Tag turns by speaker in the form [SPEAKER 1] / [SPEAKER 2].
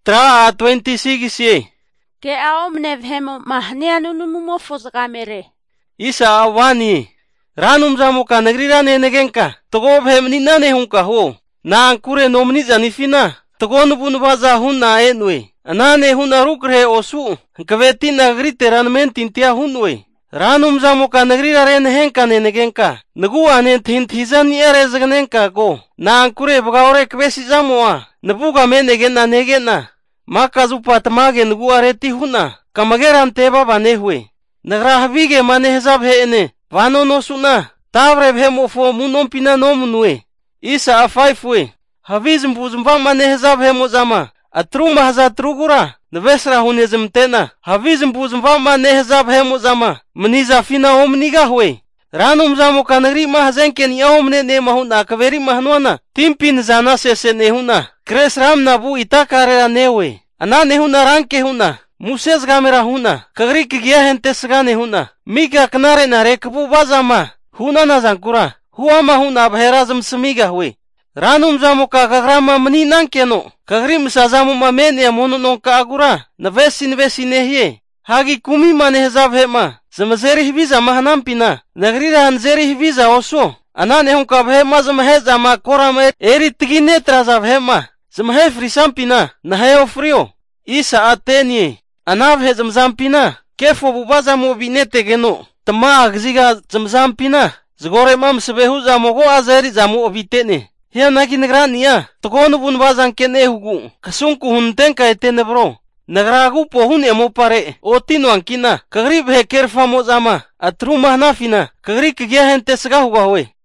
[SPEAKER 1] Tra 26 ye.
[SPEAKER 2] Ke aomne vhemo mahnia nunumo fosgamere.
[SPEAKER 1] Isa awani. Ranum zamuka negeri rane negenka. Togo vhem ninane hunka ho. Na ankure nomni zanifina. Togo nubu baza hunna enwe. Anane hunna rukre osu. Kaveti nagri teran mentintia hunwe. Ranum zamuka negeri rane henka negenka. Nagu ane tintizan yere zagnenka go. Na ankure bagaure kvesi zamua. Nabuga negena. Maka zupa tamage nugu areti huna. Kamageran teba banehwe. Nagra habige mane hezab heene. Vano no suna. Tavre bhemo fo munom pina nomunwe. Isa afaifwe. Havizm buzmbang mane hezab hemo zama. Atrung mahaza trugura. Nvesra hunezm tena. Havizm buzmbang mane hezab hemo zama. Mniza fina omniga hwe. Ranum zamu kanagri mahazenken yaomne ne mahuna kaveri mahnuana. Timpin zana sese nehuna. Kres ram nabu itakare newe. Ana nehuna ranke huna. Muses gamera huna. Kagri kigia hente sgane huna. Miga knare na rekbu bazama. Huna na zankura. Huama huna bherazm smiga hwe. Ranum zamu ka kagrama mni nankeno. Kagri msazamu mamene ya mono non ka agura. Na vesi nehye. Hagi kumi mane hezab hema. Zamazeri hibiza mahanampina. Nagrira hanzeri hibiza oso. Anane hunka bhema zamaheza ma korama eri tigine traza bhema. Zamahe frisampina. Naheo frio. Isa atenie. Anavhe zamzampina. Kefo bubaza mo binete geno. Tama agziga zamzampina. Zgore mam sebehu zamogo azeri zamu obitene. Hiya naki nagrania. Tokonu bunbazan kene hugu. Kasunku huntenka etene bro. Nagragu pohun emo pare. Otino ankina. Kagri bhe kerfa mo zama. Atru mahnafina. Kagri kigya hente sga huga hwe.